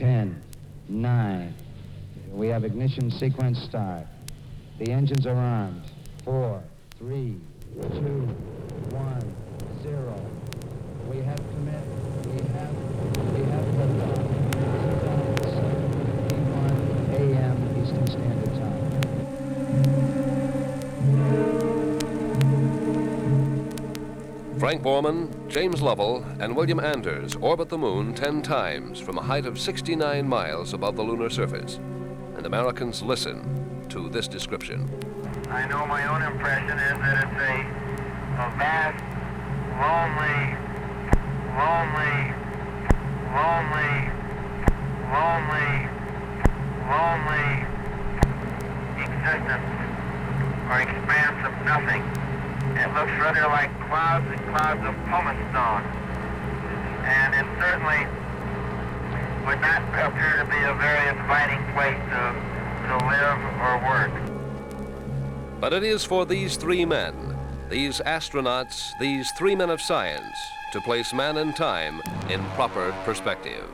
10, 9. We have ignition sequence start. The engines are armed. 4, 3, 2, 1, 0. We have commit. We have liftoff. 7:51 a.m. Eastern Standard Time. Frank Borman, James Lovell, and William Anders orbit the moon 10 times from a height of 69 miles above the lunar surface. And Americans listen to this description. I know my own impression is that it's a vast, lonely existence or expanse of nothing. It looks rather like clouds and clouds of pumice stone. And it certainly would not appear to be a very inviting place to live or work. But it is for these three men, these astronauts, these three men of science, to place man and time in proper perspective.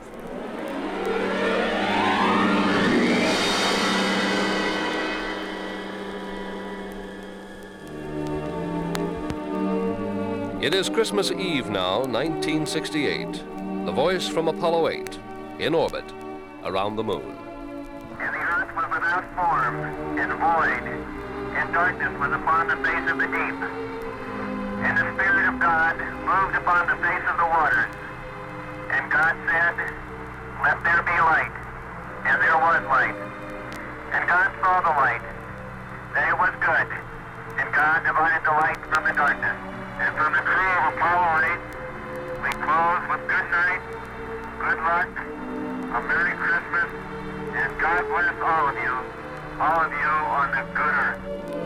It is Christmas Eve now, 1968. The voice from Apollo 8, in orbit, around the moon. And the earth was without form, and void, and darkness was upon the face of the deep. And the Spirit of God moved upon the face of the waters. And God said, "Let there be light." And there was light. And God saw the light, that it was good. And God divided the light from the darkness. And from the crew of Apollo 8, we close with good night, good luck, a Merry Christmas, and God bless all of you on the good earth.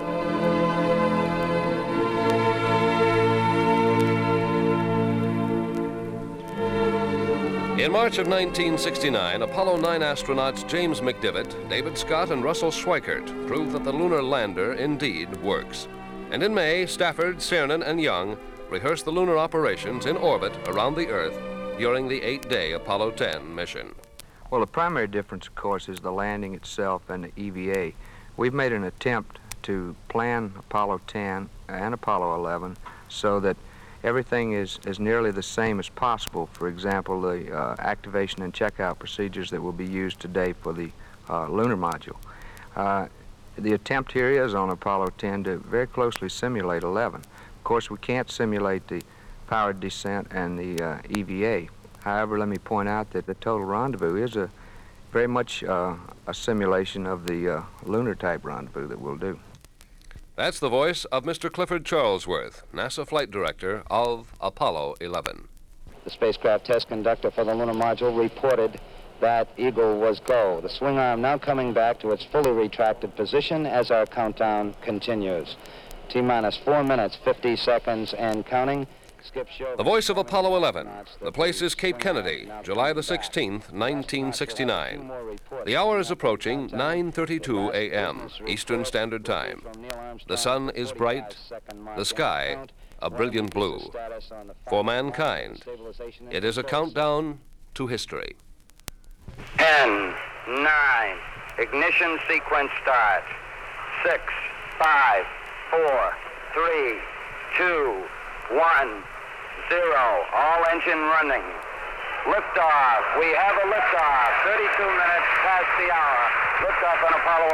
In March of 1969, Apollo 9 astronauts James McDivitt, David Scott, and Russell Schweickart proved that the lunar lander indeed works. And in May, Stafford, Cernan, and Young rehearsed the lunar operations in orbit around the Earth during the 8-day Apollo 10 mission. Well, the primary difference, of course, is the landing itself and the EVA. We've made an attempt to plan Apollo 10 and Apollo 11 so that everything is nearly the same as possible. For example, the activation and checkout procedures that will be used today for the lunar module. The attempt here is on Apollo 10 to very closely simulate 11. Of course, we can't simulate the powered descent and the EVA. However, let me point out that the total rendezvous is very much a simulation of the lunar type rendezvous that we'll do. That's the voice of Mr. Clifford Charlesworth, NASA Flight Director of Apollo 11. The spacecraft test conductor for the lunar module reported that Eagle was go. The swing arm now coming back to its fully retracted position as our countdown continues. T-minus 4 minutes, 50 seconds, and counting. Skip show. The voice of Apollo 11. The place is Cape Kennedy, July the 16th, 1969. The hour is approaching 9:32 a.m. Eastern Standard Time. The sun is bright, the sky a brilliant blue. For mankind, it is a countdown to history. 10, 9, ignition sequence start. 6, 5, 4, 3, 2, 1, 0. All engine running. Liftoff. We have a liftoff. 32 minutes past the hour. Liftoff on Apollo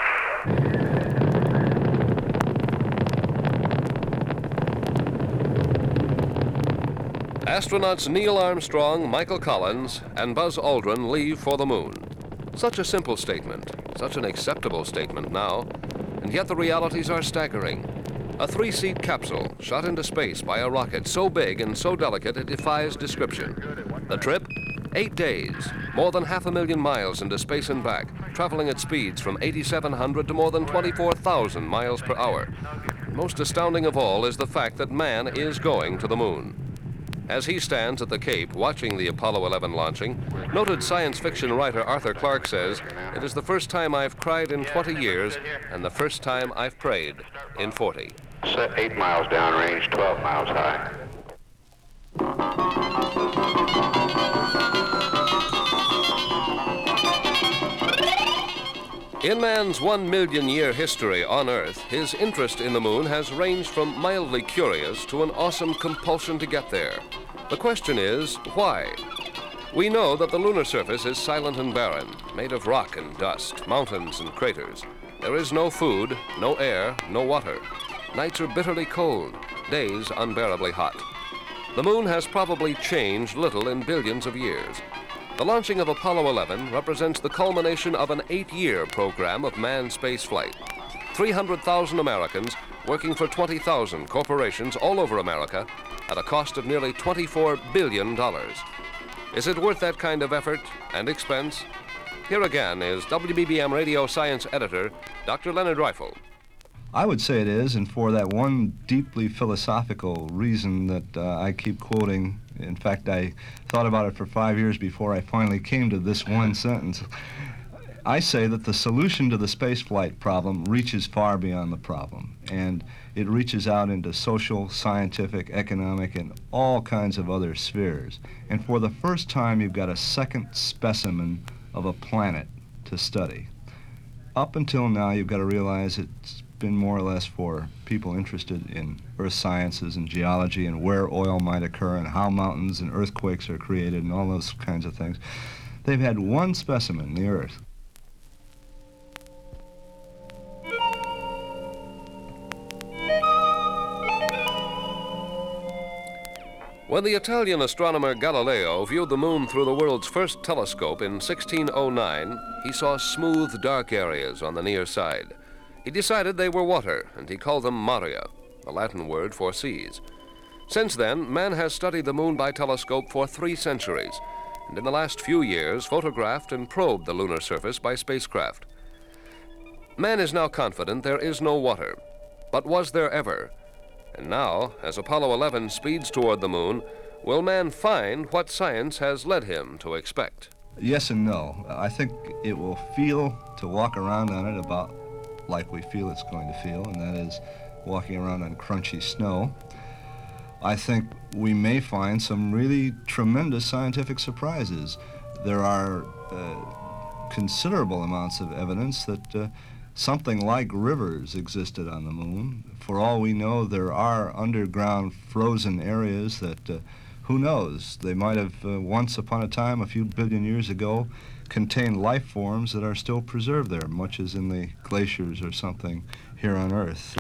11. Astronauts Neil Armstrong, Michael Collins, and Buzz Aldrin leave for the moon. Such a simple statement, such an acceptable statement now, and yet the realities are staggering. A 3-seat capsule shot into space by a rocket so big and so delicate it defies description. The trip? 8 days, more than 500,000 miles into space and back, traveling at speeds from 8,700 to more than 24,000 miles per hour. Most astounding of all is the fact that man is going to the moon. As he stands at the Cape watching the Apollo 11 launching, noted science fiction writer Arthur Clarke says, "It is the first time I've cried in 20 years and the first time I've prayed in 40. 8 miles downrange, 12 miles high. In man's 1 million year history on Earth, his interest in the moon has ranged from mildly curious to an awesome compulsion to get there. The question is, why? We know that the lunar surface is silent and barren, made of rock and dust, mountains and craters. There is no food, no air, no water. Nights are bitterly cold, days unbearably hot. The moon has probably changed little in billions of years. The launching of Apollo 11 represents the culmination of an 8-year program of manned spaceflight. 300,000 Americans working for 20,000 corporations all over America at a cost of nearly $24 billion. Is it worth that kind of effort and expense? Here again is WBBM Radio Science Editor, Dr. Leonard Reifel. I would say it is, and for that one deeply philosophical reason that I keep quoting. In fact, I thought about it for 5 years before I finally came to this one sentence. I say that the solution to the spaceflight problem reaches far beyond the problem, and it reaches out into social, scientific, economic, and all kinds of other spheres. And for the first time, you've got a second specimen of a planet to study. Up until now, you've got to realize it's been more or less for people interested in earth sciences and geology and where oil might occur and how mountains and earthquakes are created and all those kinds of things. They've had one specimen, the Earth. When the Italian astronomer Galileo viewed the moon through the world's first telescope in 1609, he saw smooth, dark areas on the near side. He decided they were water, and he called them maria, the Latin word for seas. Since then, man has studied the moon by telescope for 3 centuries, and in the last few years photographed and probed the lunar surface by spacecraft. Man is now confident there is no water, but was there ever? And now, as Apollo 11 speeds toward the moon, will man find what science has led him to expect? Yes and no. I think it will feel to walk around on it about like we feel it's going to feel, and that is walking around on crunchy snow. I think we may find some really tremendous scientific surprises. There are considerable amounts of evidence that something like rivers existed on the moon. For all we know, there are underground frozen areas that, who knows, they might have once upon a time, a few billion years ago, contained life forms that are still preserved there, much as in the glaciers or something here on Earth.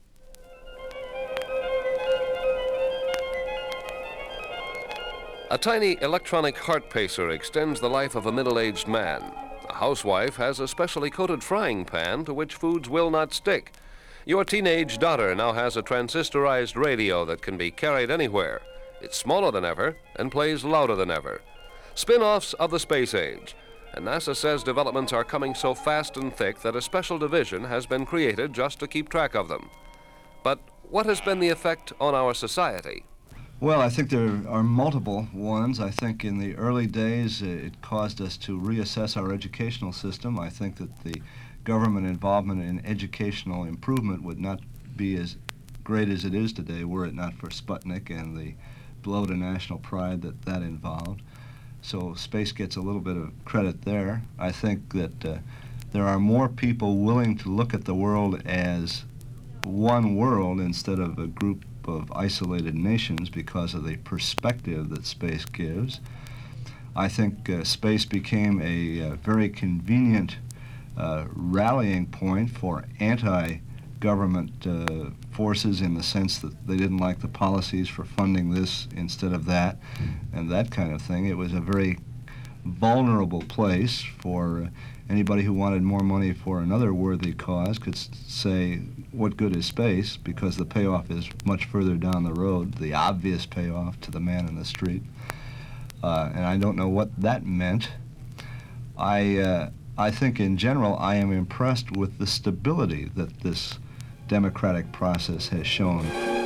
A tiny electronic heart pacer extends the life of a middle-aged man. A housewife has a specially coated frying pan to which foods will not stick. Your teenage daughter now has a transistorized radio that can be carried anywhere. It's smaller than ever and plays louder than ever. Spin-offs of the space age. And NASA says developments are coming so fast and thick that a special division has been created just to keep track of them. But what has been the effect on our society? Well, I think there are multiple ones. I think in the early days it caused us to reassess our educational system. I think that the government involvement in educational improvement would not be as great as it is today were it not for Sputnik and the blow to national pride that that involved. So space gets a little bit of credit there. I think that there are more people willing to look at the world as one world instead of a group of isolated nations because of the perspective that space gives. I think space became a very convenient rallying point for anti-government forces in the sense that they didn't like the policies for funding this instead of that and that kind of thing. It was a very vulnerable place for anybody who wanted more money for another worthy cause could say, what good is space? Because the payoff is much further down the road, the obvious payoff to the man in the street. And I don't know what that meant. I think in general I am impressed with the stability that this democratic process has shown.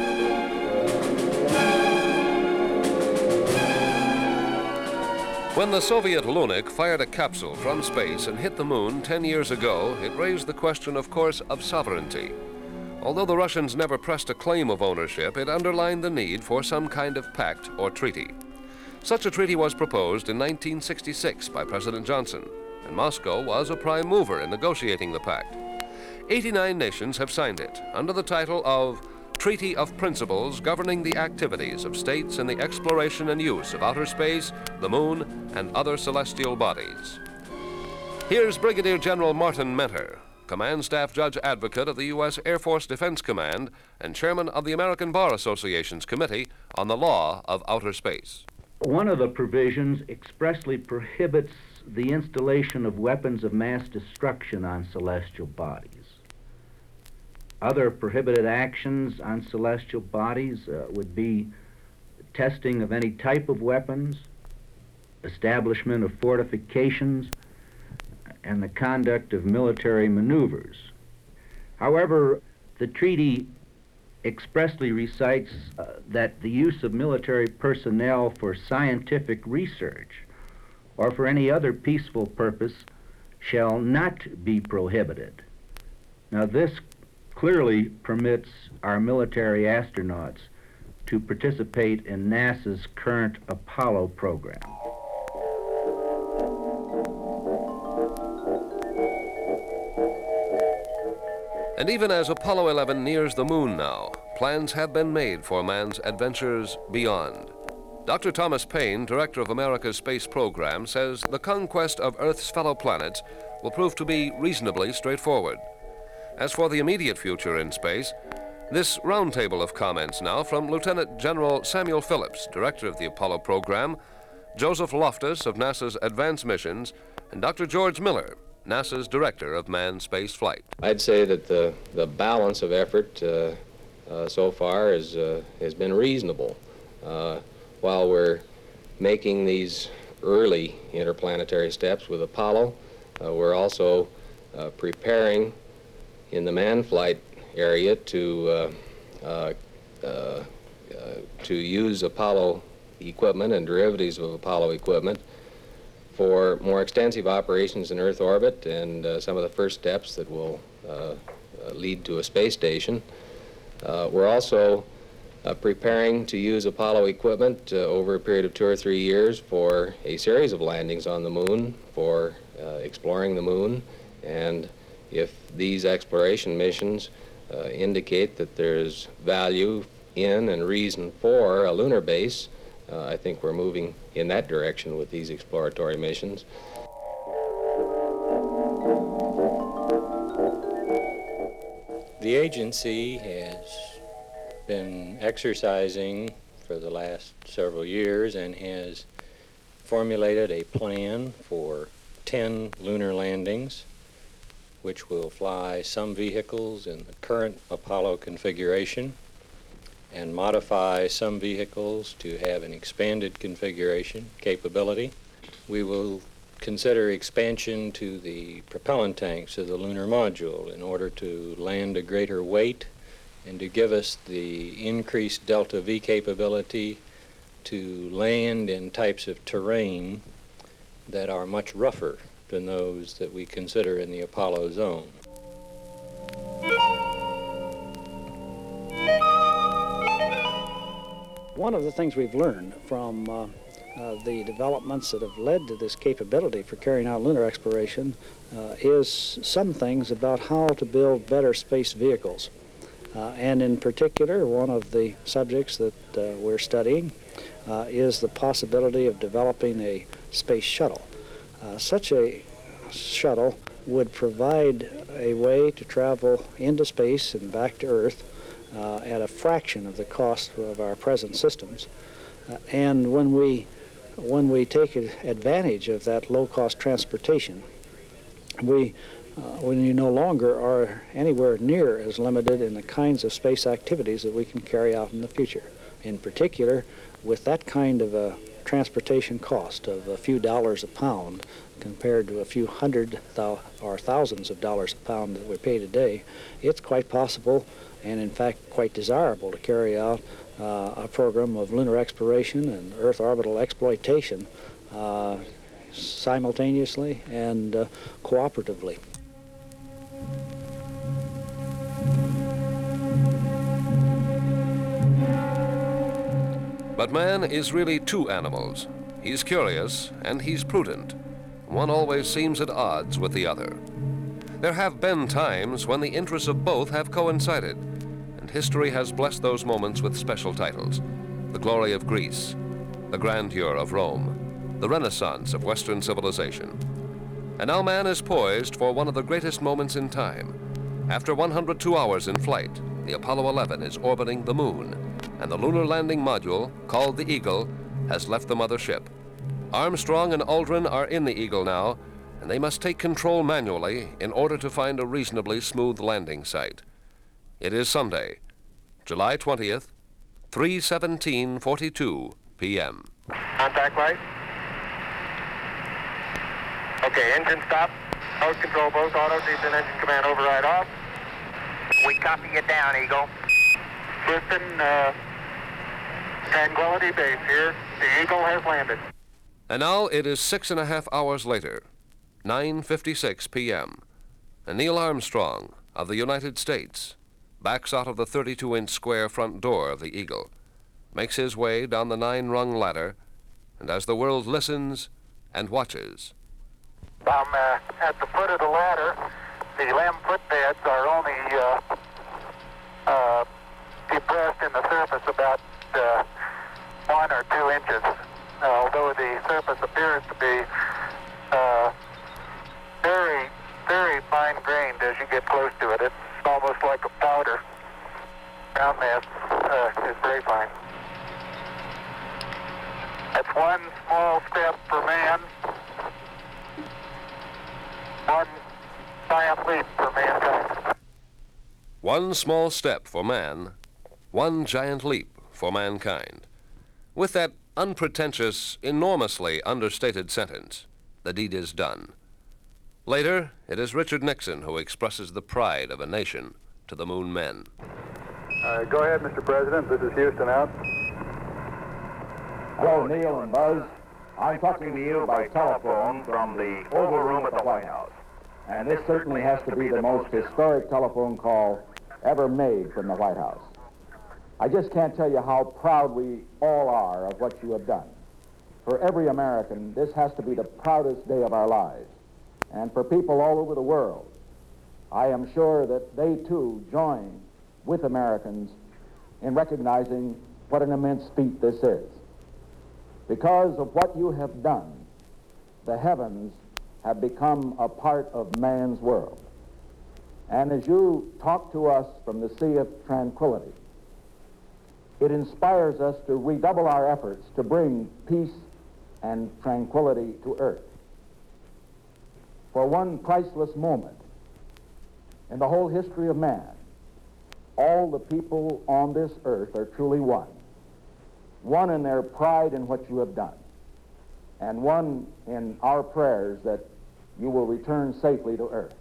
When the Soviet Lunik fired a capsule from space and hit the moon 10 years ago, it raised the question, of course, of sovereignty. Although the Russians never pressed a claim of ownership, it underlined the need for some kind of pact or treaty. Such a treaty was proposed in 1966 by President Johnson. and Moscow was a prime mover in negotiating the pact. 89 nations have signed it under the title of Treaty of Principles Governing the Activities of States in the Exploration and Use of Outer Space, the Moon, and Other Celestial Bodies. Here's Brigadier General Martin Mentor, Command Staff Judge Advocate of the U.S. Air Force Defense Command and Chairman of the American Bar Association's Committee on the Law of Outer Space. One of the provisions expressly prohibits the installation of weapons of mass destruction on celestial bodies. Other prohibited actions on celestial bodies would be testing of any type of weapons, establishment of fortifications, and the conduct of military maneuvers. However, the treaty expressly recites that the use of military personnel for scientific research or for any other peaceful purpose shall not be prohibited. Now, this clearly permits our military astronauts to participate in NASA's current Apollo program. And even as Apollo 11 nears the moon now, plans have been made for man's adventures beyond. Dr. Thomas Paine, director of America's space program, says the conquest of Earth's fellow planets will prove to be reasonably straightforward. As for the immediate future in space, this roundtable of comments now from Lieutenant General Samuel Phillips, director of the Apollo program, Joseph Loftus of NASA's Advanced Missions, and Dr. George Miller, NASA's director of manned space flight. I'd say that the balance of effort so far has been reasonable. While we're making these early interplanetary steps with Apollo, we're also preparing in the manned flight area to use Apollo equipment and derivatives of Apollo equipment for more extensive operations in Earth orbit and some of the first steps that will lead to a space station. We're also preparing to use Apollo equipment over a period of 2 or 3 years for a series of landings on the moon, for exploring the moon, and if these exploration missions indicate that there's value in and reason for a lunar base, I think we're moving in that direction with these exploratory missions. The agency has been exercising for the last several years and has formulated a plan for 10 lunar landings, which will fly some vehicles in the current Apollo configuration and modify some vehicles to have an expanded configuration capability. We will consider expansion to the propellant tanks of the lunar module in order to land a greater weight and to give us the increased delta V capability to land in types of terrain that are much rougher than those that we consider in the Apollo zone. One of the things we've learned from the developments that have led to this capability for carrying out lunar exploration is some things about how to build better space vehicles. And in particular, one of the subjects that we're studying is the possibility of developing a space shuttle. Such a shuttle would provide a way to travel into space and back to Earth at a fraction of the cost of our present systems. And when we take advantage of that low-cost transportation, we no longer are anywhere near as limited in the kinds of space activities that we can carry out in the future. In particular, with that kind of a transportation cost of a few dollars a pound compared to a few hundred or thousands of dollars a pound that we pay today, it's quite possible and in fact quite desirable to carry out a program of lunar exploration and Earth orbital exploitation simultaneously and cooperatively. But man is really two animals. He's curious and he's prudent. one always seems at odds with the other. There have been times when the interests of both have coincided, and history has blessed those moments with special titles: the glory of Greece, the grandeur of Rome, the renaissance of Western civilization. And now man is poised for one of the greatest moments in time. After 102 hours in flight, the Apollo 11 is orbiting the moon, and the lunar landing module, called the Eagle, has left the mothership. Armstrong and Aldrin are in the Eagle now, and they must take control manually in order to find a reasonably smooth landing site. It is Sunday, July 20th, 3:17:42 p.m. Contact light. Okay, engine stop. Mode control both auto, descent engine command override off. We copy you down, Eagle. Houston, Tranquility Base here. The Eagle has landed. And now it is 6.5 hours later, 9:56 p.m., and Neil Armstrong of the United States backs out of the 32-inch square front door of the Eagle, makes his way down the 9-rung ladder, and as the world listens and watches. I'm at the foot of the ladder. The LEM footbeds are only depressed in the surface about 1 or 2 inches. Although the surface appears to be very, very fine-grained as you get close to it. It's almost like a powder. Ground mass is very fine. That's one small step for man, one giant leap for mankind. One small step for man, one giant leap for mankind. With that unpretentious, enormously understated sentence, the deed is done. Later, it is Richard Nixon who expresses the pride of a nation to the moon men. Go ahead, Mr. President. This is Houston out. Hello, Neil and Buzz. I'm talking to you by telephone from the Oval Room at the White House. And this certainly has to be the most historic telephone call ever made from the White House. I just can't tell you how proud we all are of what you have done. For every American, this has to be the proudest day of our lives. And for people all over the world, I am sure that they too join with Americans in recognizing what an immense feat this is. Because of what you have done, the heavens have become a part of man's world. And as you talk to us from the Sea of Tranquility, it inspires us to redouble our efforts to bring peace and tranquility to Earth. For one priceless moment in the whole history of man, all the people on this earth are truly one. One in their pride in what you have done, and one in our prayers that you will return safely to Earth.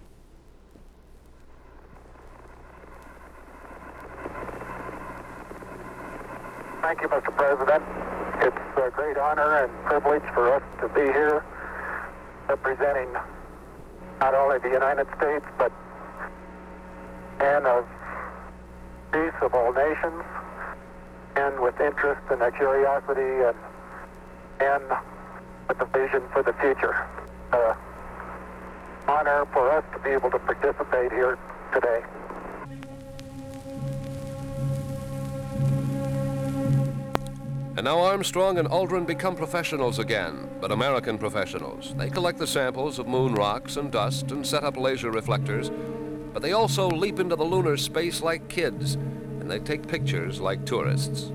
Thank you, Mr. President. It's a great honor and privilege for us to be here representing not only the United States, but men of peace of all nations, and with interest and a curiosity and with a vision for the future. Honor for us to be able to participate here today. And now Armstrong and Aldrin become professionals again, but American professionals. They collect the samples of moon rocks and dust and set up laser reflectors, but they also leap into the lunar space like kids, and they take pictures like tourists.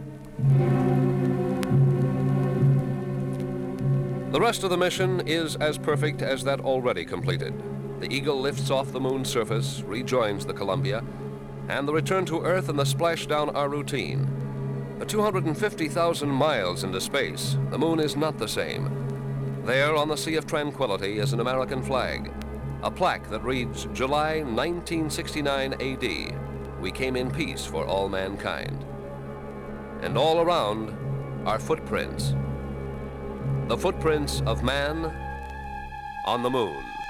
The rest of the mission is as perfect as that already completed. The Eagle lifts off the moon's surface, rejoins the Columbia, and the return to Earth and the splashdown are routine. At 250,000 miles into space, the moon is not the same. There on the Sea of Tranquility is an American flag, a plaque that reads July 1969 AD. We came in peace for all mankind. And all around are footprints. The footprints of man on the moon.